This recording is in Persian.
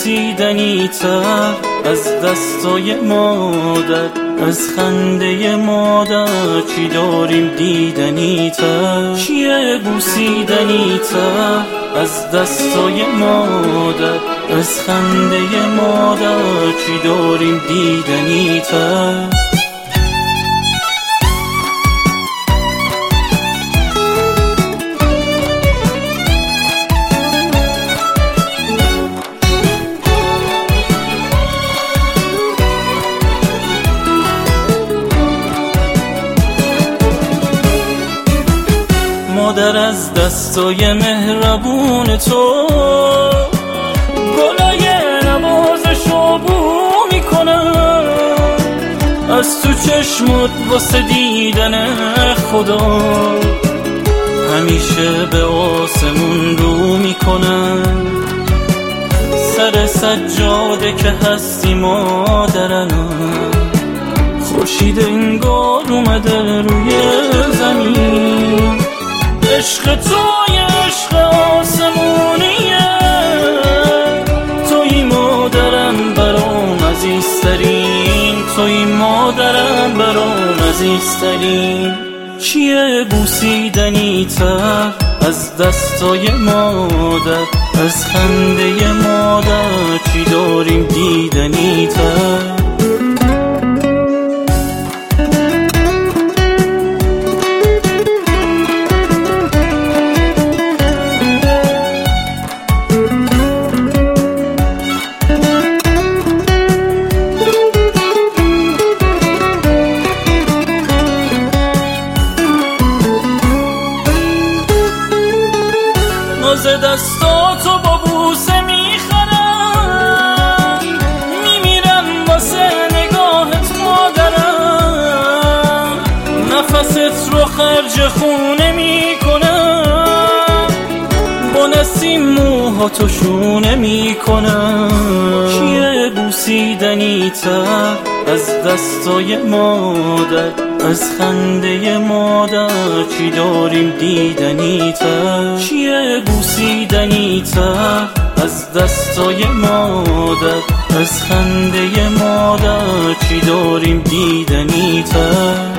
بوسیدنی تر از دستای مادر، از خنده مادر چی داریم دیدنی تر؟ چیه بوسیدنی تر از دستای مادر، از خنده مادر چی داریم دیدنی تر؟ مادر از دستای مهربون تو گلای نوازشو بو میکنم، از تو چشمت واسه دیدن خدا همیشه به آسمون رو میکنم. سر سجاده که هستی مادرم، خورشید انگار اومده روی زمین. عشق توی عشق آسمونیه، توی مادرم برام عزیزترین، توی مادرم برام عزیزترین. چیه بوسیدنی تر از دستای مادر، از خنده مادر چی داریم دیدنی تر؟ ناز دستاتو با بوسه میخرم، میمیرم واسه نگاهت مادرم. نفست رو خرج خونه میکنم، با نسیم موهاتو شونه میکنم. چیه بوسیدنی تر از دستای مادر، از خنده مادر چی داریم دیدنی تر؟ چیه بوسیدنی تر از دستای مادر، از خنده مادر چی داریم دیدنی تر؟